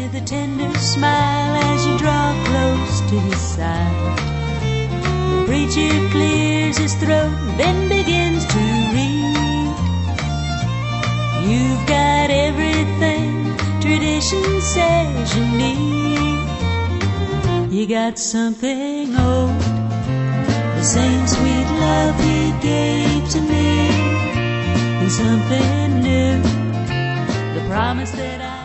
with a tender smile as you draw close to his side. The preacher clears his throat, then begins to read. You've got everything tradition says you need. You got something old, the same sweet love he gave to me, and something new, the promise that I